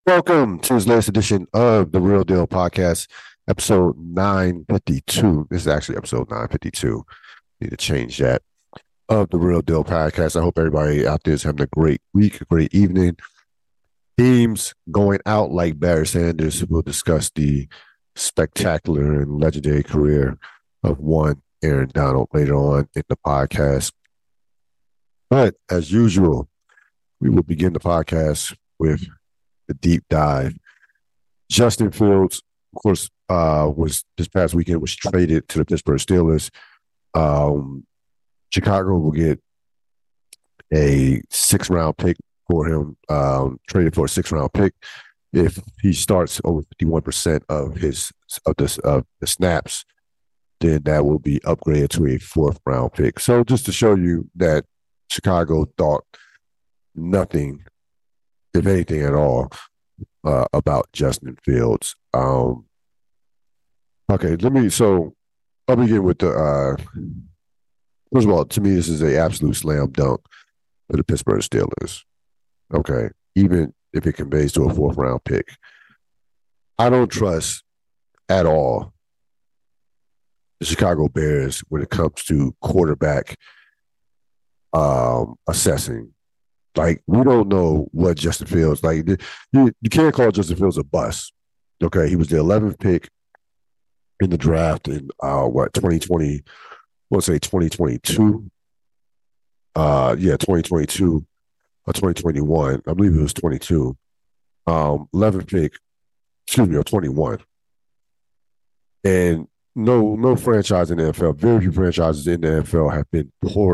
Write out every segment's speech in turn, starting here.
Welcome to this latest edition of the Real Deal Podcast, episode 952. This is actually episode 952. Need to change that of the Real Deal Podcast. I hope everybody out there is having a great week, a great evening. Teams going out like Barry Sanders. We'll discuss the spectacular and legendary career of one Aaron Donald later on in the podcast. But as usual, we will begin the podcast with the deep dive. Justin Fields, of course, was this past weekend was traded to the Pittsburgh Steelers. Chicago will get a 6th-round pick for him, traded for a 6th-round pick if he starts over 51% of the snaps. Then that will be upgraded to a 4th-round pick. So just to show you that Chicago thought nothing, if anything at all, about Justin Fields. Okay, so I'll begin with the, first of all, to me, this is an absolute slam dunk for the Pittsburgh Steelers. Okay, even if it conveys to a 4th-round pick. I don't trust at all the Chicago Bears when it comes to quarterback assessing. Like, we don't know what Justin Fields, like, you can't call Justin Fields a bust. Okay, he was the 11th pick in the draft in, 2020, let's say 2022. 2022 or 2021. I believe it was 22. 11th pick, or 21. And no franchise in the NFL, very few franchises in the NFL have been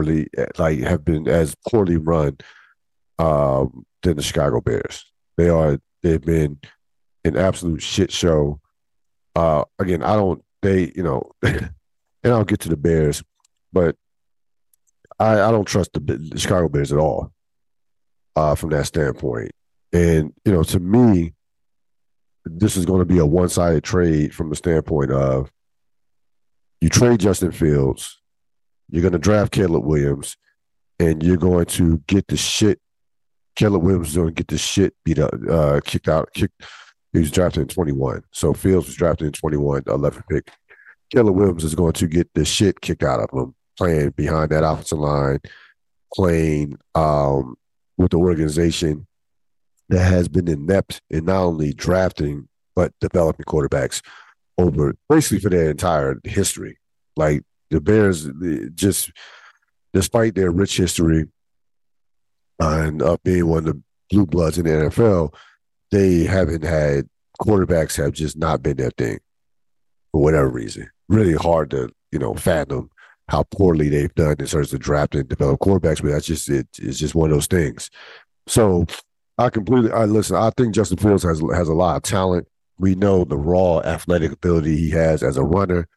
as poorly run than the Chicago Bears. They've been an absolute shit show. Again, and I'll get to the Bears, but I don't trust the Chicago Bears at all from that standpoint. And, to me, this is going to be a one-sided trade from the standpoint of you trade Justin Fields, you're going to draft Caleb Williams, and you're going to get the shit. Caleb Williams is going to get the shit beat up, kicked out. He was drafted in 21. So Fields was drafted in 21, 11th pick. Caleb Williams is going to get the shit kicked out of him, playing behind that offensive line, playing with the organization that has been inept in not only drafting but developing quarterbacks over basically for their entire history. Like, the Bears, just despite their rich history and being one of the blue bloods in the NFL, they haven't had quarterbacks have just not been their thing for whatever reason. Really hard to fathom how poorly they've done in terms of drafting and develop quarterbacks, but that's just it. It's just one of those things. So I listen. I think Justin Fields has a lot of talent. We know the raw athletic ability he has as a runner.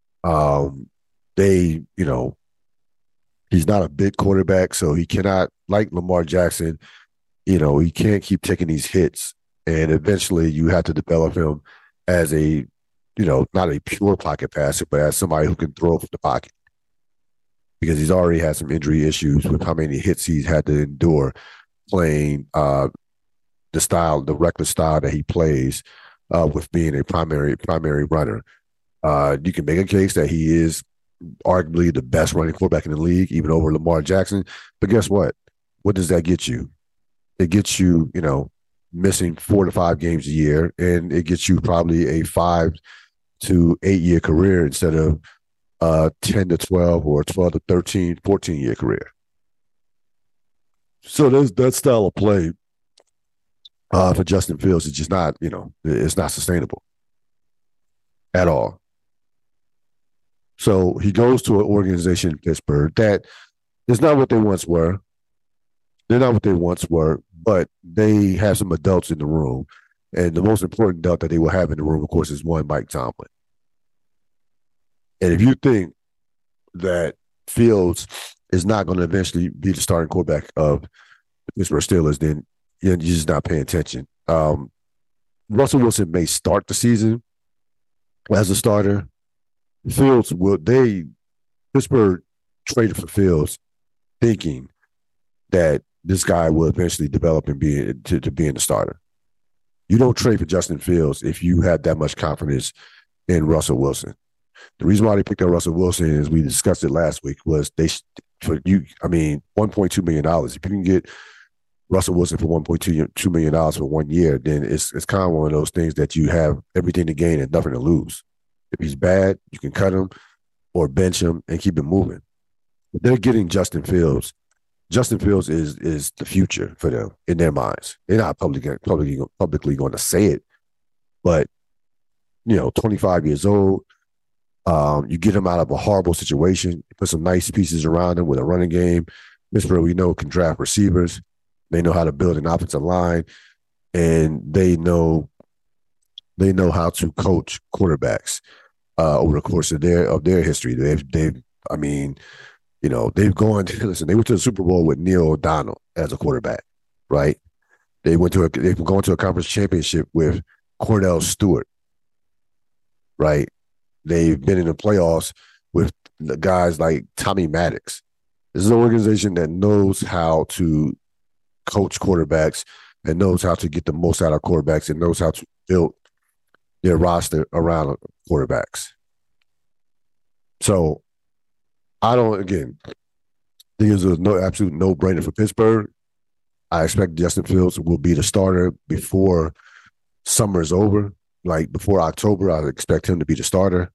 He's not a big quarterback, so he cannot, like Lamar Jackson, he can't keep taking these hits. And eventually you have to develop him as a, not a pure pocket passer, but as somebody who can throw from the pocket. Because he's already had some injury issues with how many hits he's had to endure playing the reckless style that he plays with being a primary runner. You can make a case that he is arguably the best running quarterback in the league, even over Lamar Jackson. But guess what? What does that get you? It gets you, missing 4 to 5 games a year, and it gets you probably a 5 to 8 year career instead of 10 to 12 or 12 to 13, 14 year career. So that style of play for Justin Fields is just not, it's not sustainable at all. So he goes to an organization in Pittsburgh that is not what they once were. They're not what they once were, but they have some adults in the room. And the most important adult that they will have in the room, of course, is one Mike Tomlin. And if you think that Fields is not going to eventually be the starting quarterback of the Pittsburgh Steelers, then you're just not paying attention. Russell Wilson may start the season as a starter. Pittsburgh traded for Fields thinking that this guy will eventually develop and be being the starter. You don't trade for Justin Fields if you have that much confidence in Russell Wilson. The reason why they picked up Russell Wilson, as we discussed it last week, was for you. I mean, $1.2 million. If you can get Russell Wilson for $1.2 million for 1 year, then it's kind of one of those things that you have everything to gain and nothing to lose. If he's bad, you can cut him or bench him and keep it moving. But they're getting Justin Fields. Justin Fields is the future for them in their minds. They're not publicly going to say it, but 25 years old. You get him out of a horrible situation. You put some nice pieces around him with a running game. Pittsburgh, we know, can draft receivers. They know how to build an offensive line, and they know how to coach quarterbacks over the course of their history. They've gone listen. They went to the Super Bowl with Neil O'Donnell as a quarterback, right? They've gone to a conference championship with Cordell Stewart, right? They've been in the playoffs with the guys like Tommy Maddox. This is an organization that knows how to coach quarterbacks and knows how to get the most out of quarterbacks and knows how to build their roster around quarterbacks. So I think it's absolute no-brainer for Pittsburgh. I expect Justin Fields will be the starter before summer is over. Like before October, I expect him to be the starter.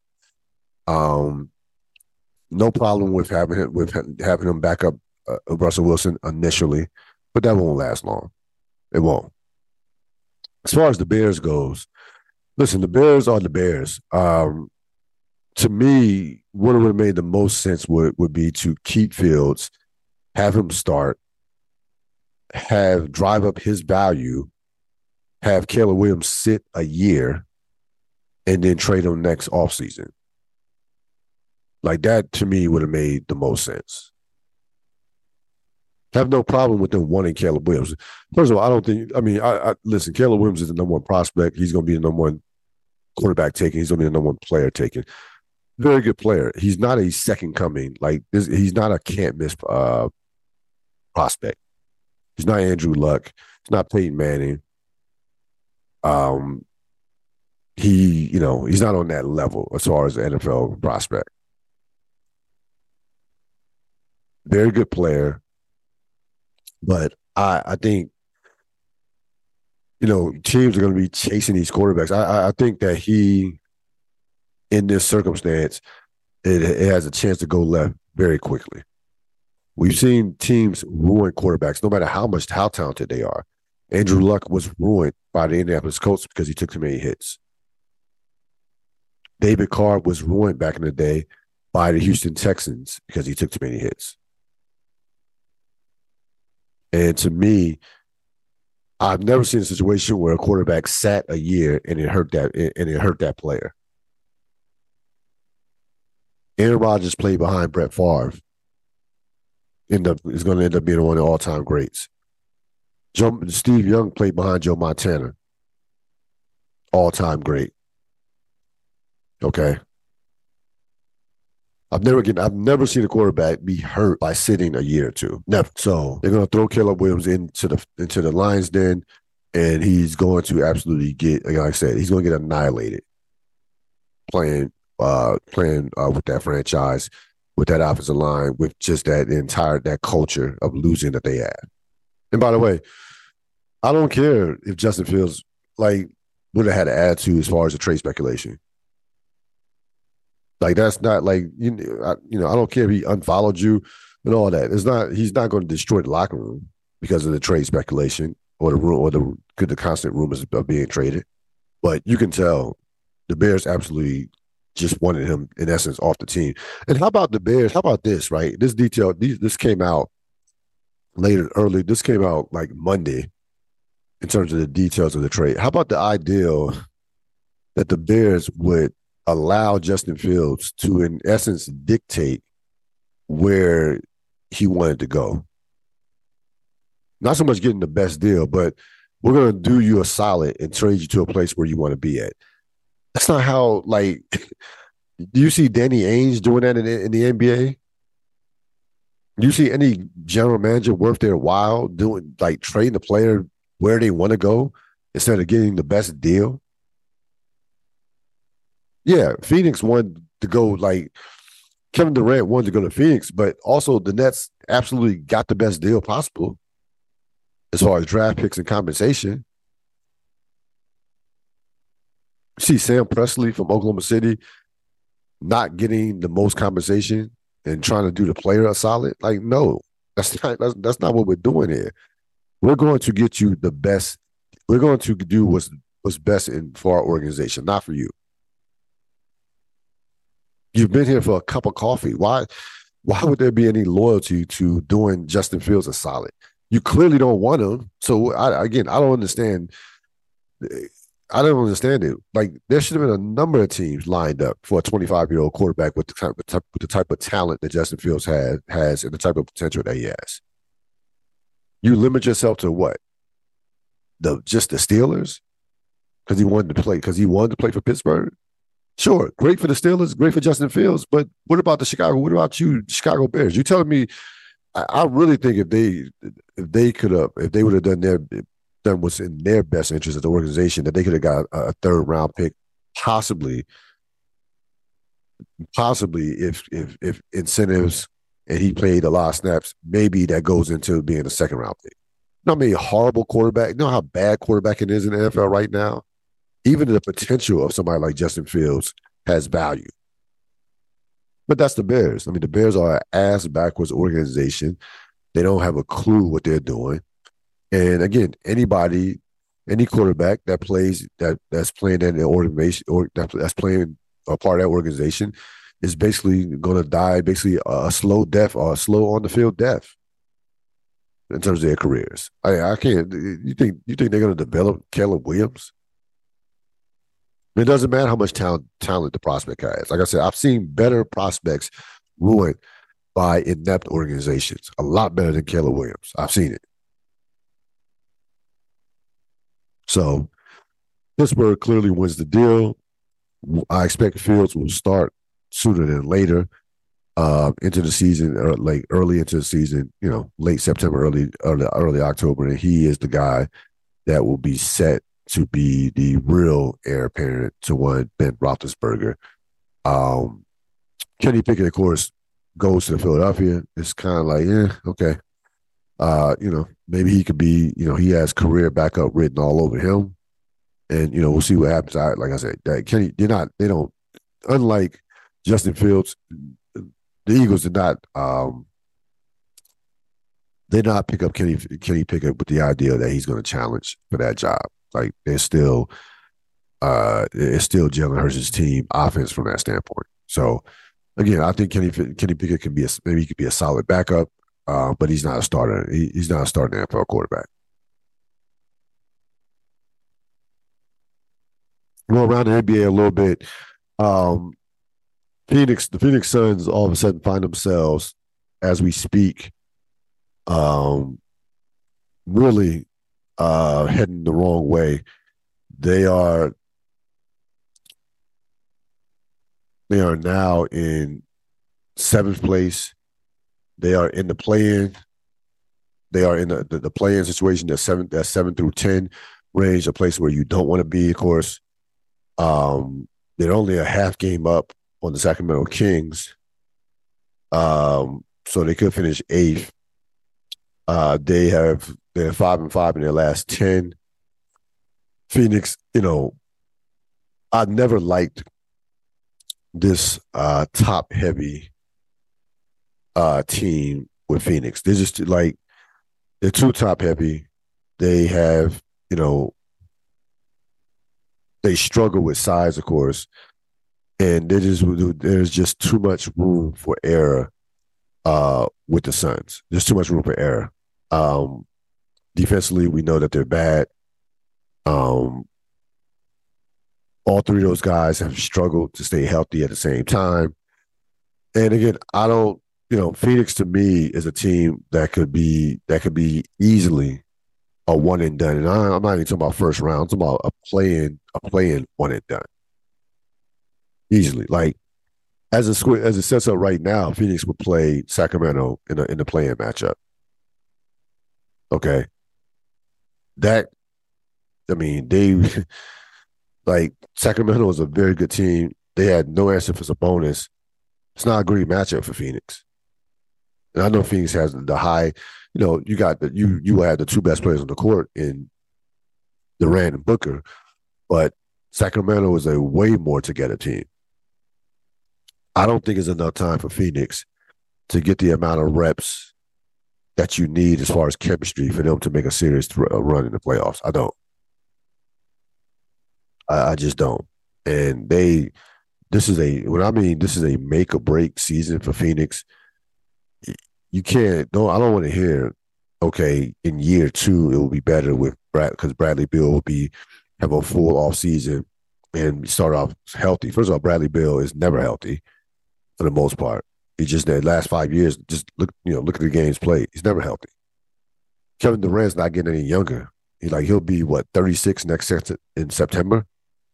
No problem with having him back up Russell Wilson initially, but that won't last long. It won't. As far as the Bears goes, listen, the Bears are the Bears. To me, what would have made the most sense would be to keep Fields, have him start, drive up his value, have Caleb Williams sit a year, and then trade him next offseason. Like that, to me, would have made the most sense. Have no problem with them wanting Caleb Williams. First of all, I don't think. I mean, listen. Caleb Williams is the number one prospect. He's going to be the number one quarterback taken. He's going to be the number one player taken. Very good player. He's not a second coming. Like this, he's not a can't miss prospect. He's not Andrew Luck. He's not Peyton Manning. He's not on that level as far as the NFL prospect. Very good player. But I think, teams are going to be chasing these quarterbacks. I think that he, in this circumstance, it has a chance to go left very quickly. We've seen teams ruin quarterbacks, no matter how talented they are. Andrew Luck was ruined by the Indianapolis Colts because he took too many hits. David Carr was ruined back in the day by the Houston Texans because he took too many hits. And to me, I've never seen a situation where a quarterback sat a year and it hurt that player. Aaron Rodgers played behind Brett Favre. Is going to end up being one of the all-time greats. Steve Young played behind Joe Montana. All-time great. Okay. I've never seen a quarterback be hurt by sitting a year or two. Never. So they're going to throw Caleb Williams into the Lions den, and he's going to absolutely get, like I said, he's going to get annihilated playing with that franchise, with that offensive line, with just that culture of losing that they have. And by the way, I don't care if Justin Fields would have had an attitude as far as the trade speculation. Like that's not like I don't care if he unfollowed you and all that. He's not going to destroy the locker room because of the trade speculation or the constant rumors of being traded. But you can tell the Bears absolutely just wanted him in essence off the team. And how about the Bears? How about this, right? This came out early. This came out like Monday in terms of the details of the trade. How about the idea that the Bears would allow Justin Fields to, in essence, dictate where he wanted to go? Not so much getting the best deal, but we're going to do you a solid and trade you to a place where you want to be at. That's not how, do you see Danny Ainge doing that in the NBA? Do you see any general manager worth their while trading the player where they want to go instead of getting the best deal. Yeah, Phoenix wanted to go like Kevin Durant wanted to go to Phoenix, but also the Nets absolutely got the best deal possible as far as draft picks and compensation. You see Sam Presley from Oklahoma City not getting the most compensation and trying to do the player a solid. Like, no, that's not what we're doing here. We're going to get you the best. We're going to do what's best for our organization, not for you. You've been here for a cup of coffee. Why would there be any loyalty to doing Justin Fields a solid? You clearly don't want him. So I don't understand. I don't understand it. Like there should have been a number of teams lined up for a 25-year-old quarterback with the type of talent that Justin Fields has and the type of potential that he has. You limit yourself to what? Just the Steelers because he wanted to play for Pittsburgh. Sure, great for the Steelers, great for Justin Fields, but what about the Chicago? What about you, Chicago Bears? You telling me? I really think if they would have done what's in their best interest of the organization, that they could have got a third round pick, possibly if incentives and he played a lot of snaps, maybe that goes into being a second round pick. You know how many horrible quarterback, you know how bad quarterbacking is in the NFL right now? Even the potential of somebody like Justin Fields has value. But that's the Bears. I mean, the Bears are an ass backwards organization. They don't have a clue what they're doing. And again, any quarterback that plays that's playing in the organization or that's playing a part of that organization is basically going to die basically a slow death or a slow on the field death in terms of their careers. I can't. You think they're going to develop Caleb Williams? It doesn't matter how much talent the prospect has. Like I said, I've seen better prospects ruined by inept organizations. A lot better than Caleb Williams. I've seen it. So Pittsburgh clearly wins the deal. I expect Fields will start sooner than later into the season, or like early into the season. You know, late September, early October, and he is the guy that will be set to be the real heir apparent to one Ben Roethlisberger. Kenny Pickett, of course, goes to Philadelphia. It's kind of like, okay. Maybe he could be, he has career backup written all over him. And, we'll see what happens. Like I said, that Kenny, they don't, unlike Justin Fields, the Eagles did not pick up Kenny Pickett with the idea that he's going to challenge for that job. Like it's still Jalen Hurts' team offense from that standpoint. So again, I think Kenny Pickett could be a solid backup, but he's not a starter. He's not a starting NFL quarterback. Go around the NBA a little bit. The Phoenix Suns all of a sudden find themselves, as we speak, really heading the wrong way. They are now in 7th place. They are in the play-in. They are in the play-in situation. That's 7 through 10 range, a place where you don't want to be, of course. They're only a half game up on the Sacramento Kings. So they could finish 8th. They're 5-5 in their last 10. Phoenix, I never liked this top heavy team with Phoenix. They're just like, they're too top heavy. They have, they struggle with size, of course, and there's just too much room for error with the Suns. There's too much room for error. Defensively, we know that they're bad. All three of those guys have struggled to stay healthy at the same time. And again, Phoenix to me is a team that could be easily a one and done. And I'm not even talking about first round. I'm talking about a play-in one and done. Easily. Like as it sets up right now, Phoenix would play Sacramento in the play-in matchup. Okay. That I mean, they like Sacramento was a very good team. They had no answer for Sabonis. It's not a great matchup for Phoenix. And I know Phoenix has the high, you got you will have the two best players on the court in Durant and Booker, but Sacramento is a way more together team. I don't think it's enough time for Phoenix to get the amount of reps that you need as far as chemistry for them to make a serious run in the playoffs. I don't. I just don't. And this is a make or break season for Phoenix. You can't, no, I don't want to hear, okay, in year two, it will be better with Brad, because Bradley Beal will have a full off season and start off healthy. First of all, Bradley Beal is never healthy for the most part. He just, the last 5 years, just look at the games played. He's never healthy. Kevin Durant's not getting any younger. He'll be 36 in September.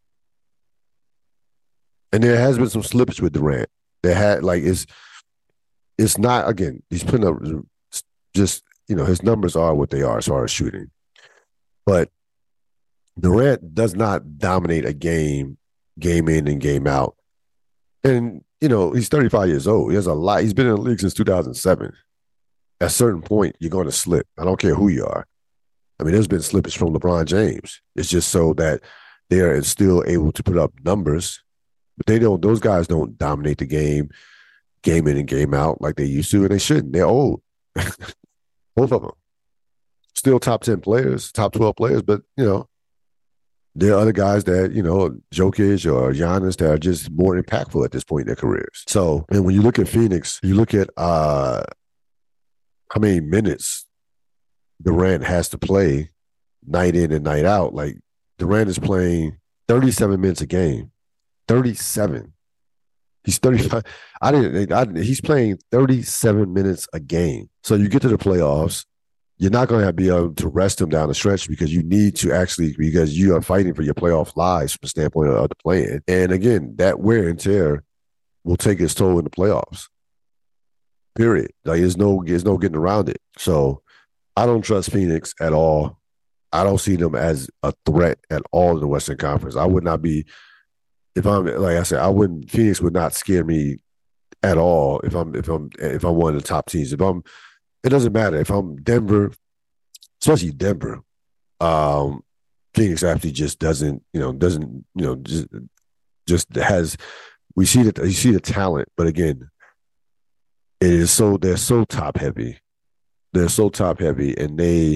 And there has been some slippage with Durant. There had it's not, again, he's putting up just, his numbers are what they are as far as shooting. But Durant does not dominate a game in and game out. And, he's 35 years old. He has a lot. He's been in the league since 2007. At a certain point, you're going to slip. I don't care who you are. I mean, there's been slippage from LeBron James. It's just so that they are still able to put up numbers, but those guys don't dominate the game in and game out like they used to, and they shouldn't. They're old. Both of them. Still top 10 players, top 12 players, but, there are other guys that, Jokic or Giannis, that are just more impactful at this point in their careers. So, and when you look at Phoenix, you look at how many minutes Durant has to play night in and night out. Like, Durant is playing 37 minutes a game. 37. He's 35. He's playing 37 minutes a game. So you get to the playoffs, you're not going to be able to rest him down the stretch because you need to because you are fighting for your playoff lives from the standpoint of the play-in. And again, that wear and tear will take its toll in the playoffs. Period. There's no getting around it. So I don't trust Phoenix at all. I don't see them as a threat at all in the Western Conference. I would not be, if I'm, like I said, Phoenix would not scare me at all if I'm one of the top teams. It doesn't matter if I'm Denver, especially Denver. Phoenix actually just doesn't just has. We see that you see the talent, but again, they're so top heavy. They're so top heavy, and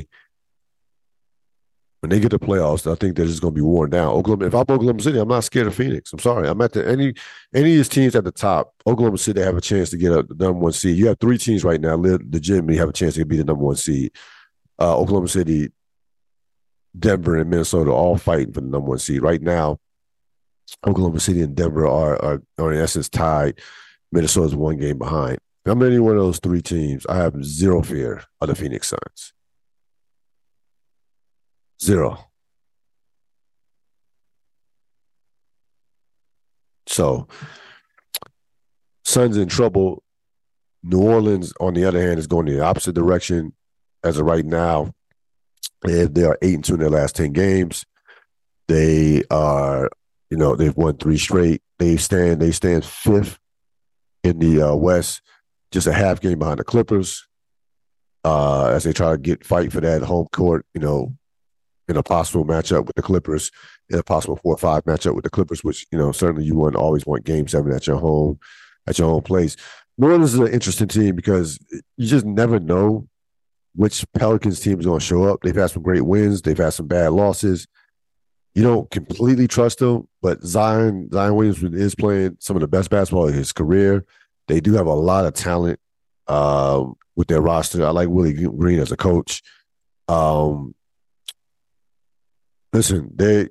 when they get to playoffs, I think they're just going to be worn down. If I'm Oklahoma City, I'm not scared of Phoenix. I'm sorry. I'm at any of these teams at the top. Oklahoma City have a chance to get the number one seed. You have three teams right now legitimately have a chance to be the number one seed. Oklahoma City, Denver, and Minnesota all fighting for the number one seed right now. Oklahoma City and Denver are in essence tied. Minnesota's one game behind. If I'm any one of those three teams, I have zero fear of the Phoenix Suns. Zero. So, Suns in trouble. New Orleans, on the other hand, is going in the opposite direction as of right now. They are 8-2 in their last 10 games. They are, they've won 3 straight. They stand fifth in the West, just a half game behind the Clippers. As they try to fight for that home court, in a possible matchup with the Clippers, in a possible 4-5 matchup with the Clippers, which, certainly you wouldn't always want game 7 at your home place. New Orleans is an interesting team because you just never know which Pelicans team is going to show up. They've had some great wins. They've had some bad losses. You don't completely trust them, but Zion Williams is playing some of the best basketball of his career. They do have a lot of talent with their roster. I like Willie Green as a coach. Listen, they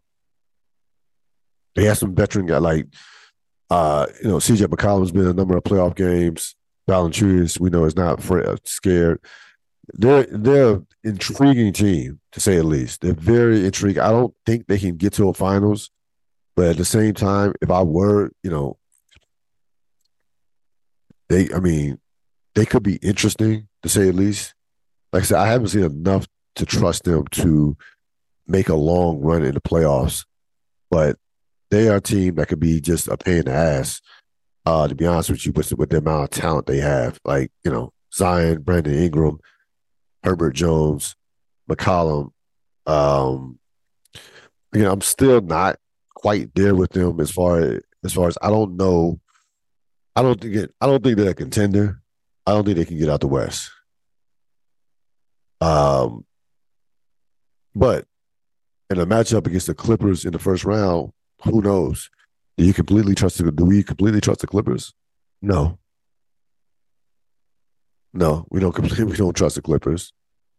have some veteran guys like, CJ McCollum's been in a number of playoff games. Valanciunas, we know, is not scared. They're an intriguing team, to say the least. They're very intriguing. I don't think they can get to a finals, but at the same time, if I were, they could be interesting, to say the least. Like I said, I haven't seen enough to trust them to make a long run in the playoffs, but they are a team that could be just a pain in the ass. To be honest with you, with the amount of talent they have, like Zion, Brandon Ingram, Herbert Jones, McCollum. Um, I'm still not quite there with them as far as I don't know. I don't think they're a contender. I don't think they can get out the West. Um, but in a matchup against the Clippers in the first round, who knows? Do we completely trust the Clippers? No. No, we don't trust the Clippers.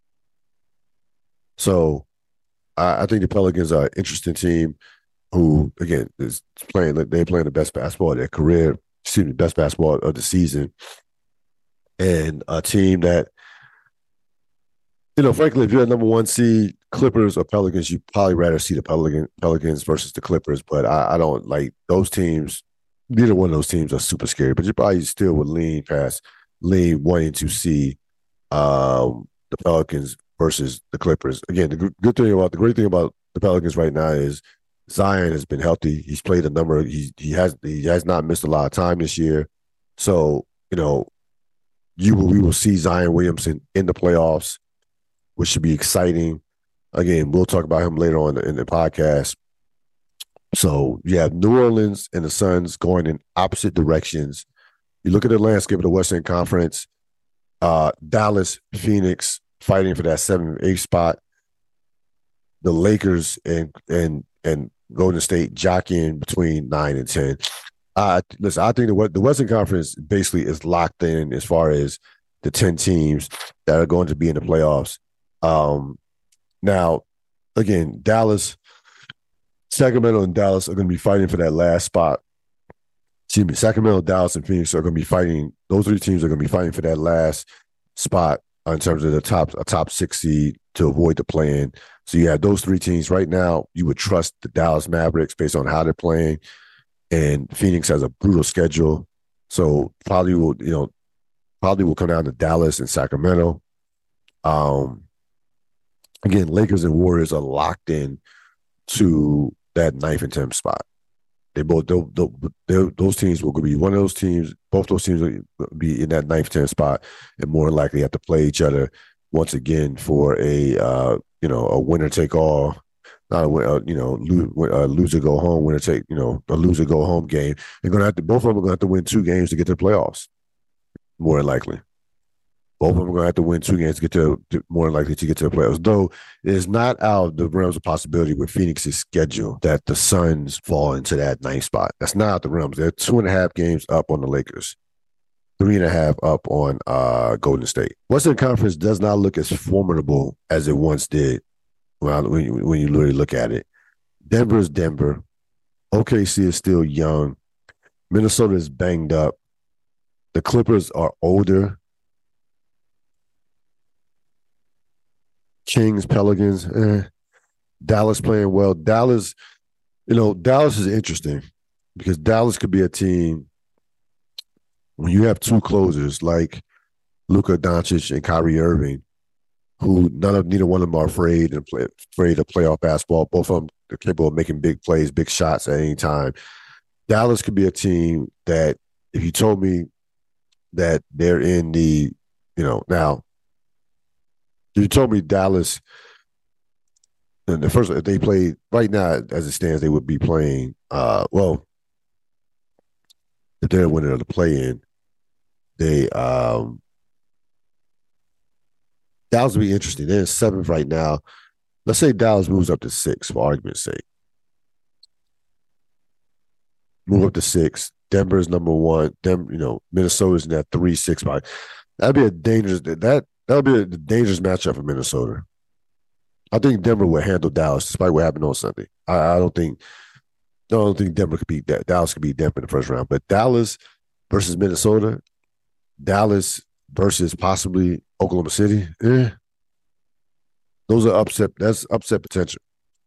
So I think the Pelicans are an interesting team who, again, is playing. They're playing the best basketball of their career. Excuse me, best basketball of the season, and a team that, frankly, if you're a number one seed, Clippers or Pelicans, you'd probably rather see the Pelicans versus the Clippers. But I don't like those teams. Neither one of those teams are super scary. But you probably still would lean wanting to see the Pelicans versus the Clippers. Again, the great thing about the Pelicans right now is Zion has been healthy. He's played a number. He has not missed a lot of time this year. So we will see Zion Williamson in the playoffs, which should be exciting. Again, we'll talk about him later on in the podcast. So you have New Orleans and the Suns going in opposite directions. You look at the landscape of the Western Conference. Dallas, Phoenix fighting for that 7-8 spot. The Lakers and Golden State jockeying between 9 and 10. Listen, I think the Western Conference basically is locked in as far as the 10 teams that are going to be in the playoffs. Now, again, Sacramento and Dallas are going to be fighting for that last spot. Excuse me, Sacramento, Dallas, and Phoenix are going to be fighting. Those three teams are going to be fighting for that last spot in terms of a top 6 seed to avoid the play-in. So you have those three teams right now. You would trust the Dallas Mavericks based on how they're playing, and Phoenix has a brutal schedule, so probably will come down to Dallas and Sacramento. Again, Lakers and Warriors are locked in to that 9th and 10th spot. Those teams will be one of those teams. Both those teams will be in that 9th, 10th spot, and more likely have to play each other once again for a winner take all, not a loser go home, winner take a loser go home game. Both of them are going to have to win 2 games to get to the playoffs, more than likely. Both of them are going to have to win 2 games to get to more likely to get to the playoffs. Though it is not out of the realms of possibility with Phoenix's schedule that the Suns fall into that 9th spot. That's not out the realms. They're 2.5 games up on the Lakers, 3.5 up on Golden State. Western Conference does not look as formidable as it once did when you literally look at it. Denver is Denver. OKC is still young. Minnesota is banged up. The Clippers are older. Kings, Pelicans, Dallas playing well. Dallas is interesting because Dallas could be a team when you have 2 closers like Luka Doncic and Kyrie Irving, who neither one of them are afraid of playoff basketball. Both of them are capable of making big plays, big shots at any time. Dallas could be a team that if you told me that they're in the, now, if you told me Dallas, the first, if they played right now as it stands, they would be playing, if they're winning of the play-in, Dallas would be interesting. They're in 7th right now. Let's say Dallas moves up to 6 for argument's sake. Move up to 6. Denver is number 1. Minnesota's in that 3-6 spot. That'd be a dangerous matchup for Minnesota. I think Denver would handle Dallas despite what happened on Sunday. I don't think Denver could beat that. Dallas could beat Denver in the first round. But Dallas versus Minnesota, Dallas versus possibly Oklahoma City, those are upset. That's upset potential.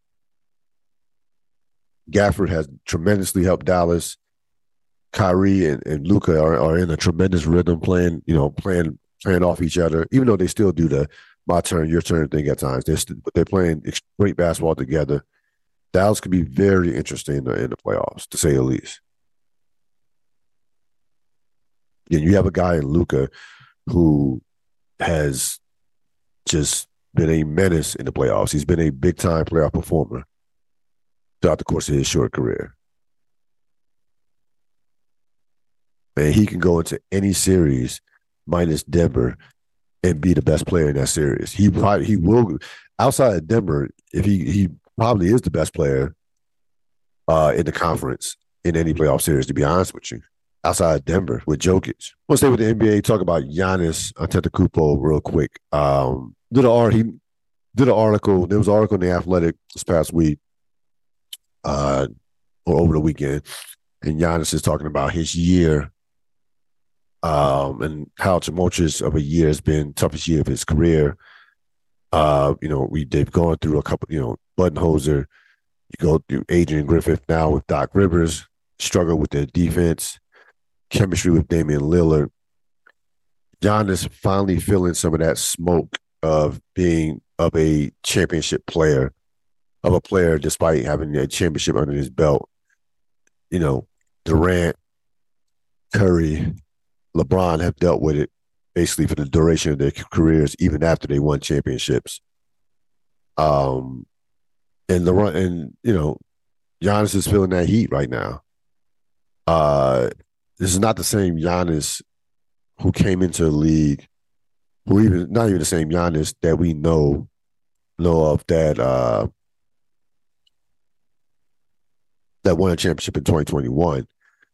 Gafford has tremendously helped Dallas. Kyrie and Luka are in a tremendous rhythm playing off each other, even though they still do the my turn, your turn thing at times. They're playing great basketball together. Dallas could be very interesting in the playoffs, to say the least. And you have a guy in Luka who has just been a menace in the playoffs. He's been a big time playoff performer throughout the course of his short career. And he can go into any series minus Denver and be the best player in that series. He will outside of Denver, if he probably is the best player in the conference in any playoff series, to be honest with you. Outside of Denver with Jokic. We'll stay with the NBA, talk about Giannis Antetokounmpo real quick. He did an article. There was an article in the Athletic this past week or over the weekend, and Giannis is talking about his year and how tumultuous of a year has been, toughest year of his career. They've gone through a couple, Budenholzer, you go through Adrian Griffith now with Doc Rivers, struggle with their defense, chemistry with Damian Lillard. Giannis finally feeling some of that smoke of being of a championship player, of a player despite having a championship under his belt. Durant, Curry, LeBron have dealt with it basically for the duration of their careers, even after they won championships. And Giannis is feeling that heat right now. This is not the same Giannis who came into the league, not even the same Giannis that we know of that won a championship in 2021.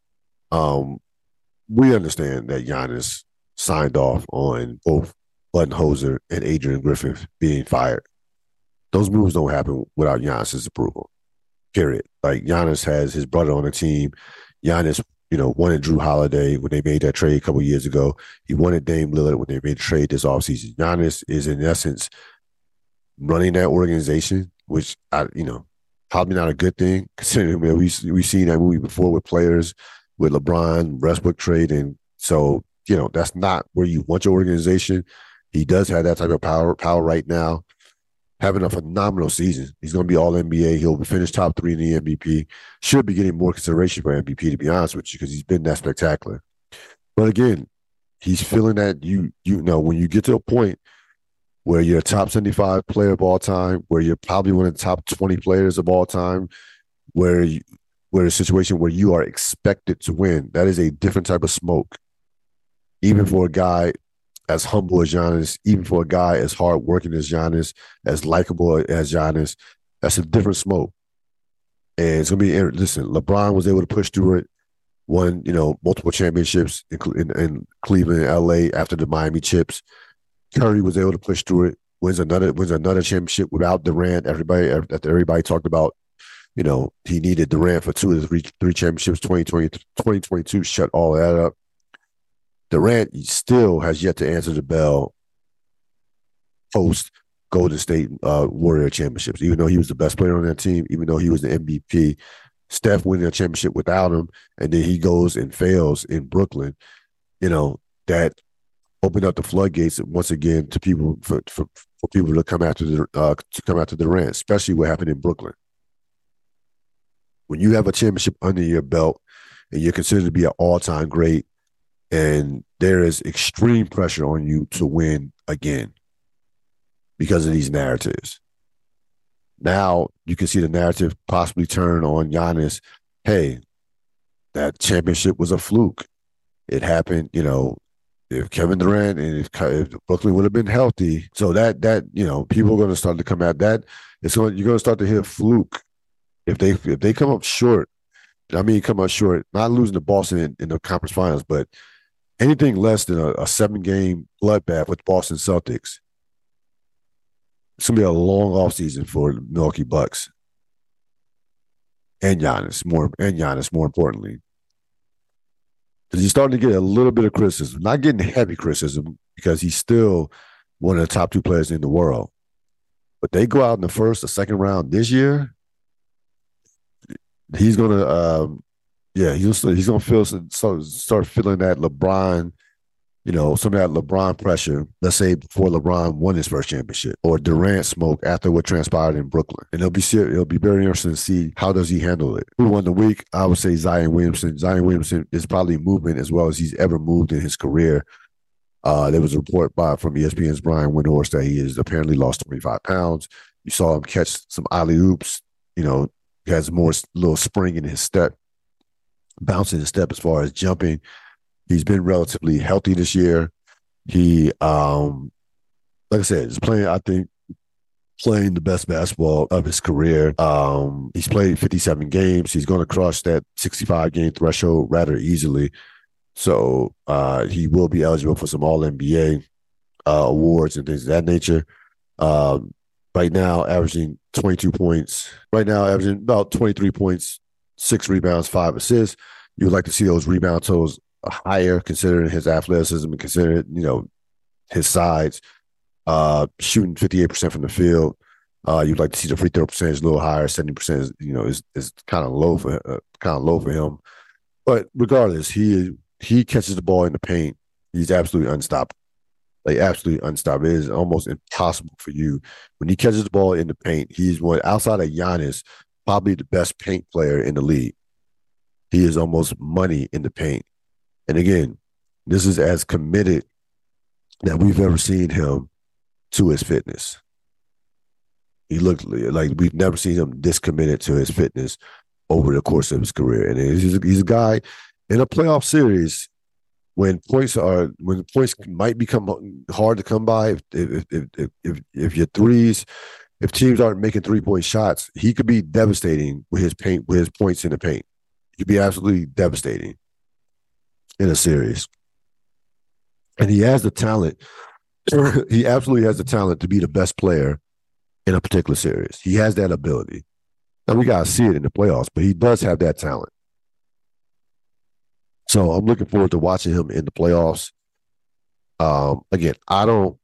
We understand that Giannis signed off on both Budenholzer and Adrian Griffith being fired. Those moves don't happen without Giannis's approval. Period. Like, Giannis has his brother on the team. Giannis, wanted Drew Holiday when they made that trade a couple of years ago. He wanted Dame Lillard when they made the trade this offseason. Giannis is, in essence, running that organization, which, probably not a good thing, considering we've seen that movie before with players, with LeBron, Westbrook trade. And so, that's not where you want your organization. He does have that type of power right now, having a phenomenal season. He's going to be all NBA. He'll finish top 3 in the MVP. Should be getting more consideration for MVP, to be honest with you, because he's been that spectacular. But again, he's feeling that when you get to a point where you're a top 75 player of all time, where you're probably one of the top 20 players of all time, where a situation where you are expected to win, that is a different type of smoke. Even for a guy as humble as Giannis, even for a guy as hardworking as Giannis, as likable as Giannis, that's a different smoke. And it's going to be, listen, LeBron was able to push through it, won, multiple championships in Cleveland and LA after the Miami chips. Curry was able to push through it, wins another championship without Durant. Everybody talked about, he needed Durant for 2 of the 3 championships. 2022 shut all that up. Durant still has yet to answer the bell post Golden State Warrior championships, even though he was the best player on that team, even though he was the MVP. Steph winning a championship without him, and then he goes and fails in Brooklyn. That opened up the floodgates once again to people for people to come after Durant, especially what happened in Brooklyn. When you have a championship under your belt and you're considered to be an all-time great, and there is extreme pressure on you to win again because of these narratives. Now you can see the narrative possibly turn on Giannis. Hey, that championship was a fluke. It happened, if Kevin Durant and if Brooklyn would have been healthy. So that people are going to start to come at that. You're going to start to hear fluke if they come up short. Not losing to Boston in the conference finals, but anything less than a 7-game bloodbath with Boston Celtics, it's going to be a long offseason for the Milwaukee Bucks and Giannis, more importantly. Because he's starting to get a little bit of criticism, not getting heavy criticism because he's still one of the top 2 players in the world. But they go out in the first or second round this year, he's going to he's going to start feeling that LeBron some of that LeBron pressure, let's say before LeBron won his first championship, or Durant smoke after what transpired in Brooklyn. And it'll be very interesting to see how does he handle it. Who won the week? I would say Zion Williamson. Zion Williamson is probably moving as well as he's ever moved in his career. There was a report from ESPN's Brian Windhorst that he has apparently lost 25 pounds. You saw him catch some alley oops. He has more little spring in his step, bouncing his step as far as jumping. He's been relatively healthy this year. He, like I said, is playing, I think, playing the best basketball of his career. He's played 57 games. He's going to cross that 65 game threshold rather easily. So he will be eligible for some All-NBA awards and things of that nature. Right now, averaging 22 points. Right now, averaging about 23 points, 6 rebounds, 5 assists. You would like to see those rebound totals higher, considering his athleticism and considering his size. Shooting 58% from the field. You'd like to see the free throw percentage a little higher. 70% is kind of low for him. But regardless, he catches the ball in the paint. He's absolutely unstoppable. Like absolutely unstoppable. It is almost impossible for you when he catches the ball in the paint. He's one outside of Giannis, probably the best paint player in the league. He is almost money in the paint. And again, this is as committed that we've ever seen him to his fitness. He looked like we've never seen him this committed to his fitness over the course of his career. And he's a guy in a playoff series when points might become hard to come by. If your threes, if teams aren't making 3-point shots, he could be devastating with his points in the paint. He could be absolutely devastating in a series. And he has the talent. He absolutely has the talent to be the best player in a particular series. He has that ability. Now we gotta see it in the playoffs, but he does have that talent. So I'm looking forward to watching him in the playoffs. Again, I don't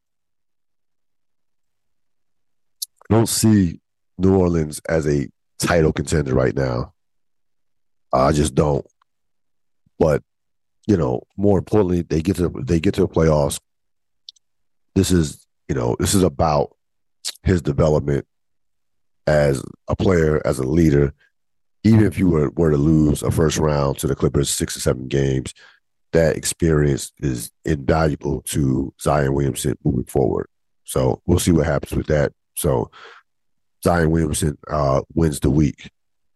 see New Orleans as a title contender right now. I just don't. But more importantly, they get to the playoffs. This is about his development as a player, as a leader. Even if you were to lose a first round to the Clippers 6 or 7 games, that experience is invaluable to Zion Williamson moving forward. So we'll see what happens with that. So Zion Williamson wins the week.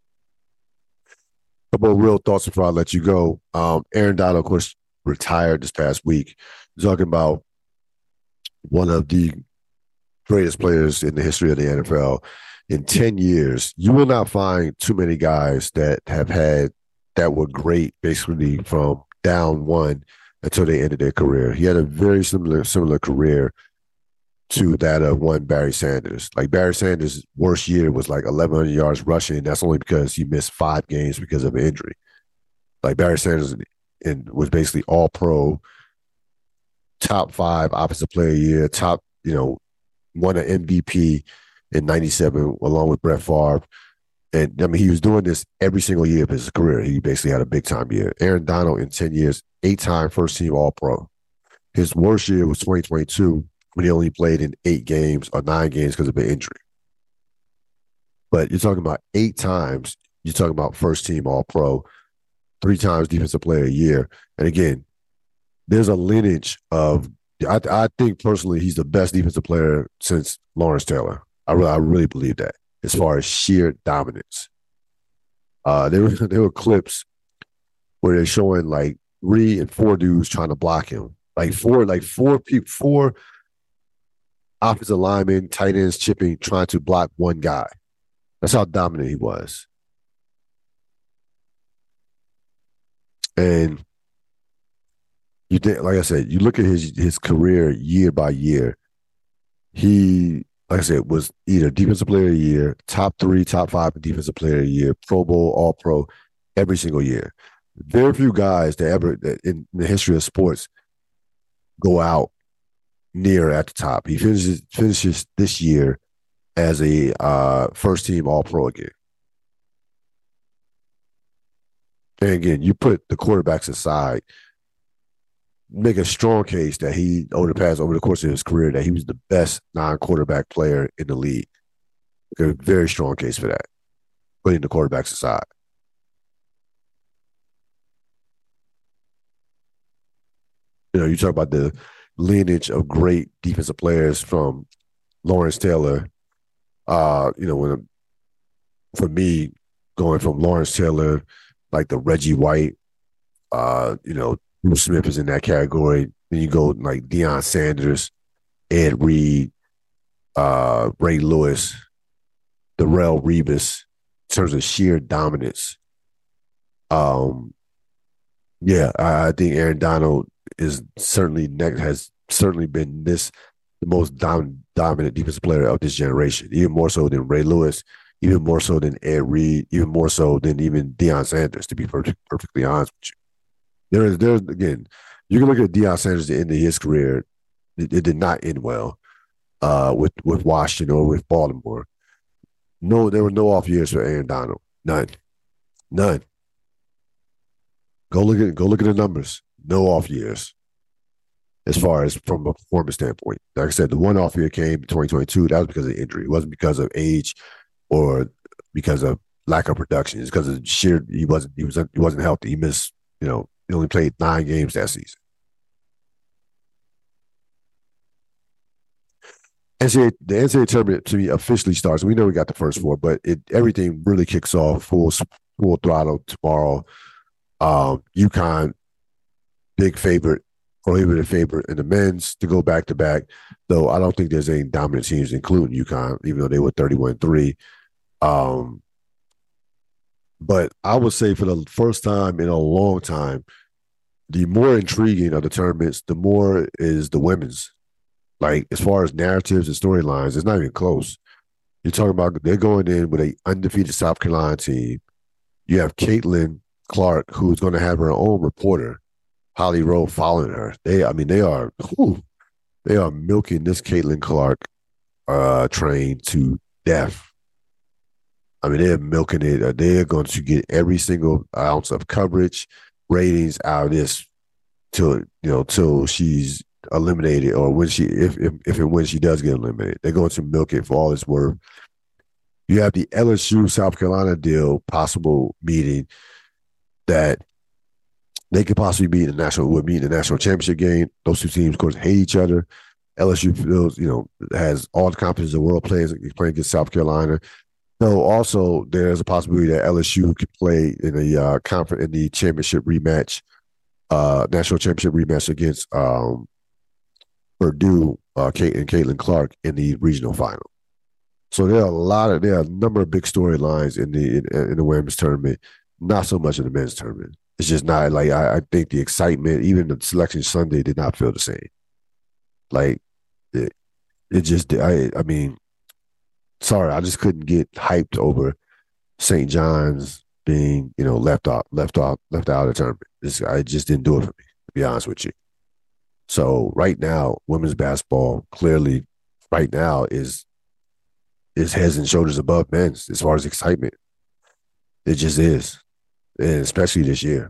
A couple of real thoughts before I let you go. Aaron Donald, of course, retired this past week. Talking about one of the greatest players in the history of the NFL. In 10 years, you will not find too many guys that were great basically from down one until they ended their career. He had a very similar career to that of one Barry Sanders. Like Barry Sanders' worst year was like 1,100 yards rushing, and that's only because he missed 5 games because of injury. Like Barry Sanders was basically all pro, top 5 offensive player of the year, won an MVP in 97 along with Brett Favre. And I mean, he was doing this every single year of his career. He basically had a big time year. Aaron Donald in 10 years, 8-time first team All Pro. His worst year was 2022 when he only played in 8 games or 9 games because of an injury. But you're talking about 8 times, you're talking about first team All Pro, 3 times Defensive Player of the Year. And again, there's a lineage of, I think personally, he's the best defensive player since Lawrence Taylor. I really believe that as far as sheer dominance. There were clips where they're showing like 3 and 4 dudes trying to block him. Like four people, 4 offensive linemen, tight ends chipping, trying to block one guy. That's how dominant he was. And you think, like I said, you look at his career year by year. He, like I said, was either Defensive Player of the Year, top 3, top 5 Defensive Player of the Year, Pro Bowl, All Pro, every single year. Very few guys that in the history of sports go out near at the top. He finishes this year as a first team All Pro again. And again, you put the quarterbacks aside. make a strong case that he over the course of his career that he was the best non-quarterback player in the league. A very strong case for that, putting the quarterbacks aside. You talk about the lineage of great defensive players from Lawrence Taylor. For me, going from Lawrence Taylor, like the Reggie White, Bruce Smith is in that category. Then you go like Deion Sanders, Ed Reed, Ray Lewis, Darrelle Revis, in terms of sheer dominance. Um, yeah, I think Aaron Donald is certainly has certainly been the most dominant defensive player of this generation, even more so than Ray Lewis, even more so than Ed Reed, even more so than even Deion Sanders, to be perfectly honest with you. There's again, you can look at Deion Sanders at the end of his career. It did not end well with Washington or with Baltimore. No, there were no off years for Aaron Donald. None. Go look at the numbers. No off years as far as from a performance standpoint. Like I said, the one off year came in 2022. That was because of injury. It wasn't because of age or because of lack of production. It's because of sheer he wasn't healthy. He missed, he only played 9 games that season. The NCAA tournament to me officially starts. We know we got the first 4, but everything really kicks off full throttle tomorrow. UConn, big favorite, prohibitive favorite in the men's to go back to back. Though I don't think there's any dominant teams, including UConn, even though they were 31-3. But I would say for the first time in a long time, the more intriguing of the tournaments, the more is the women's. Like, as far as narratives and storylines, it's not even close. You're talking about they're going in with an undefeated South Carolina team. You have Caitlin Clark, who's going to have her own reporter, Holly Rowe, following her. They are milking this Caitlin Clark train to death. I mean, they're milking it. They're going to get every single ounce of coverage, ratings out of this till she's eliminated, or when if and when she does get eliminated. They're going to milk it for all it's worth. You have the LSU South Carolina deal possible meeting that they could possibly meet in the national championship game. Those two teams, of course, hate each other. LSU feels, has all the confidence in the world playing against South Carolina. So also there's a possibility that LSU could play in the championship rematch, national championship rematch against Purdue, and Caitlin Clark in the regional final. So there are a number of big storylines in the women's tournament. Not so much in the men's tournament. It's just not like I think the excitement, even the selection Sunday, did not feel the same. Like it just I mean, sorry, I just couldn't get hyped over St. John's being left out of the tournament. I just didn't do it for me, to be honest with you. So right now, women's basketball clearly right now is heads and shoulders above men's as far as excitement. It just is, and especially this year.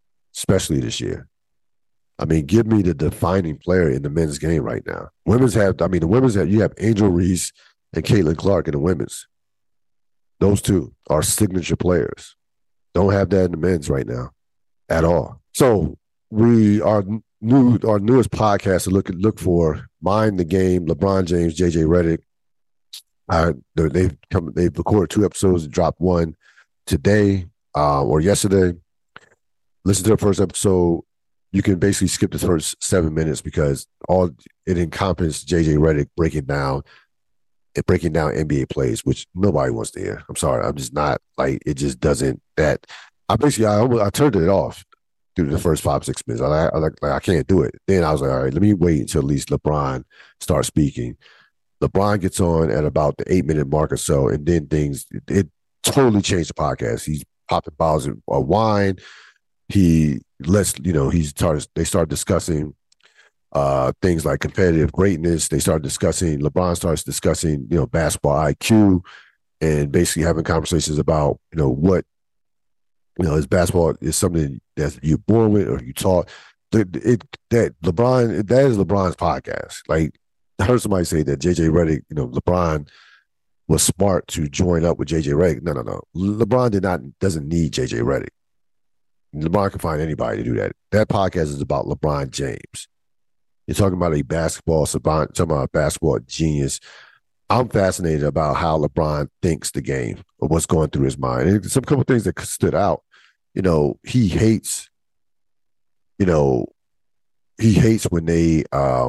I mean, give me the defining player in the men's game right now. You have Angel Reese and Caitlin Clark in the women's. Those two are signature players. Don't have that in the men's right now at all. So our newest podcast to look for Mind the Game, LeBron James, JJ Redick. They've recorded 2 episodes, dropped one today or yesterday. Listen to the first episode. You can basically skip the first 7 minutes because all it encompasses JJ Redick breaking down NBA plays, which nobody wants to hear. I'm sorry, I'm just not like it. Just doesn't that. I turned it off through the first 5-6 minutes. I can't do it. Then I was like, all right, let me wait until at least LeBron starts speaking. LeBron gets on at about the 8-minute mark or so, and then it totally changed the podcast. He's popping bottles of wine. They start discussing things like competitive greatness. LeBron starts discussing, basketball IQ and basically having conversations about, what, is basketball is something that you're born with or you taught. that LeBron, that is LeBron's podcast. Like, I heard somebody say that JJ Redick, LeBron was smart to join up with JJ Redick. No, no, no. LeBron doesn't need JJ Redick. LeBron can find anybody to do that. That podcast is about LeBron James. You're talking about a basketball savant, talking about a basketball genius. I'm fascinated about how LeBron thinks the game or what's going through his mind. And some couple things that stood out. He hates. He hates when the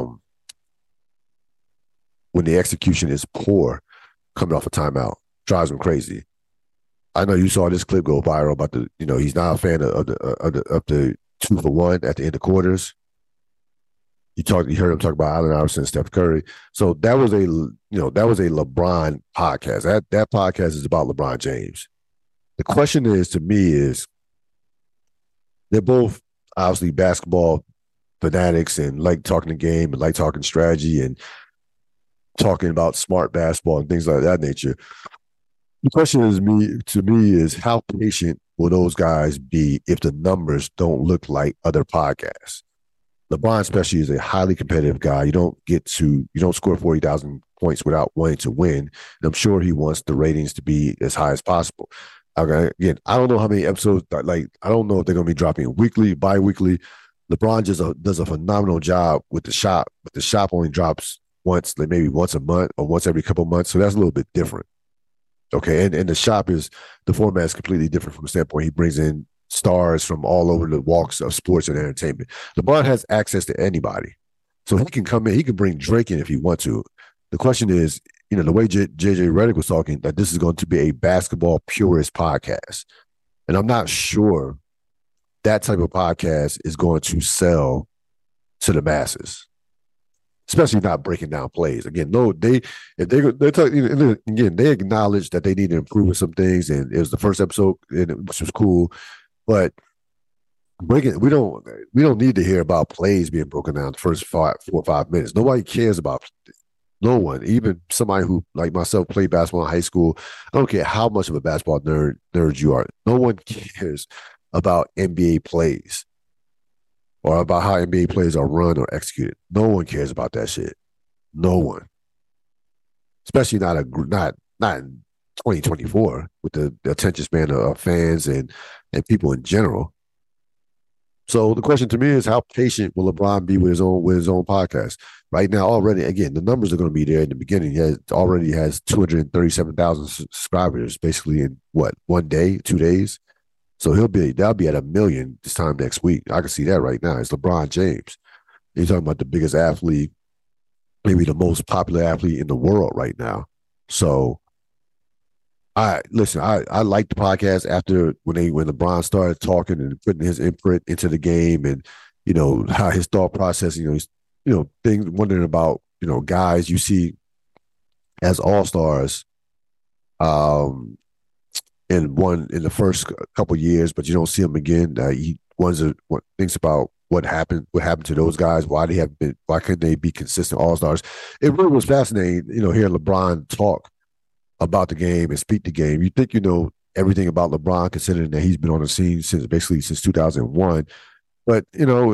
execution is poor coming off a timeout. Drives him crazy. I know you saw this clip go viral about he's not a fan of the 2-for-1 at the end of quarters. You heard him talk about Allen Iverson and Steph Curry. So that was a LeBron podcast. That podcast is about LeBron James. The question to me is, they're both obviously basketball fanatics and like talking the game and like talking strategy and talking about smart basketball and things like that nature. The question is how patient will those guys be if the numbers don't look like other podcasts? LeBron especially is a highly competitive guy. You don't score 40,000 points without wanting to win. And I'm sure he wants the ratings to be as high as possible. Again, I don't know how many episodes, I don't know if they're going to be dropping weekly, bi-weekly. LeBron just does a phenomenal job with the shop, but the shop only drops once, like maybe once a month or once every couple of months. So that's a little bit different. Okay. And the shop the format is completely different from the standpoint. He brings in stars from all over the walks of sports and entertainment. LeBron has access to anybody. So he can come in, he can bring Drake in if he wants to. The question is, the way JJ Redick was talking, that this is going to be a basketball purist podcast. And I'm not sure that type of podcast is going to sell to the masses, especially not breaking down plays. Again, they acknowledge that they need to improve in some things, and it was the first episode, which was cool. But we don't need to hear about plays being broken down the first 4 or 5 minutes. Nobody cares about. No one, even somebody who, like myself, played basketball in high school. I don't care how much of a basketball nerd you are. No one cares about NBA plays or about how NBA plays are run or executed. No one cares about that shit. No one, especially not in 2024 with the attention span of fans and people in general. So the question to me is, how patient will LeBron be with his own podcast? Right now, already, again, the numbers are going to be there in the beginning. He already has 237,000 subscribers, basically in 1 day, 2 days. So that'll be at 1 million this time next week. I can see that right now. It's LeBron James. You're talking about the biggest athlete, maybe the most popular athlete in the world right now. So I like the podcast after when LeBron started talking and putting his input into the game, and how his thought process, things, wondering about guys you see as all-stars in the first couple years, but you don't see them again. He thinks about what happened to those guys, why couldn't they be consistent all-stars. It really was fascinating, hearing LeBron talk about the game and speak the game. You think you know everything about LeBron, considering that he's been on the scene since 2001. But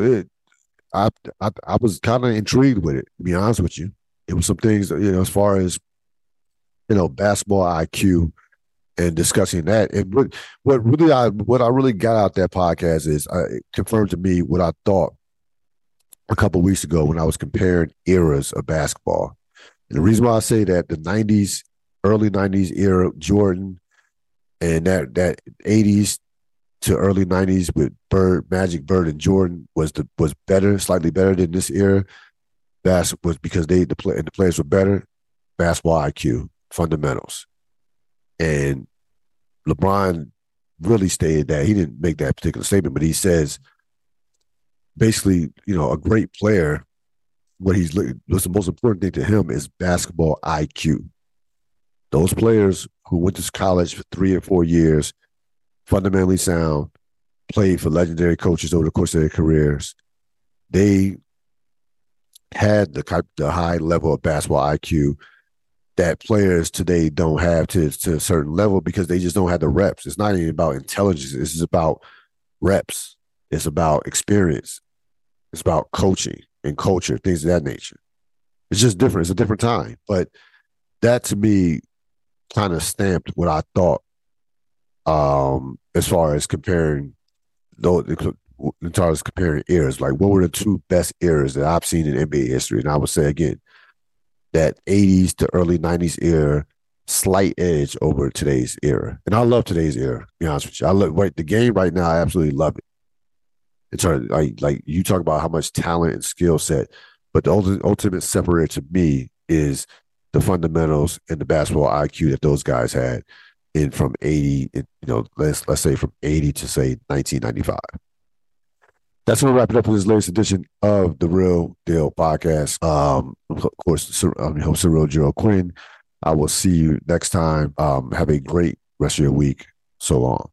I was kind of intrigued with it, to be honest with you. It was some things, as far as basketball IQ and discussing that. And what I really got out that podcast is it confirmed to me what I thought a couple of weeks ago when I was comparing eras of basketball. And the reason why I say that, the 90s, early 90s era, Jordan, and that 80s to early 90s with Magic, Bird, and Jordan was better, slightly better than this era. That was because the players were better. Basketball IQ, fundamentals. And LeBron really stated that. He didn't make that particular statement, but he says basically, a great player, what's the most important thing to him is basketball IQ. Those players who went to college for 3 or 4 years, fundamentally sound, played for legendary coaches over the course of their careers, they had the high level of basketball IQ that players today don't have to a certain level, because they just don't have the reps. It's not even about intelligence. It's just about reps. It's about experience. It's about coaching and culture, things of that nature. It's just different. It's a different time. But that to me kind of stamped what I thought as far as comparing those as far as comparing eras. Like what were the two best eras that I've seen in NBA history? And I would say again, that 80s to early 90s era, slight edge over today's era. And I love today's era, to be honest with you. I love the game right now, I absolutely love it. It's like you talk about how much talent and skill set, but the ultimate separator to me is the fundamentals and the basketball IQ that those guys had in from 80, let's say from 80 to say 1995. That's going to wrap it up for this latest edition of the Real Deal podcast. Of course, I'm your host, Cyril Gerald Quinn. I will see you next time. Have a great rest of your week. So long.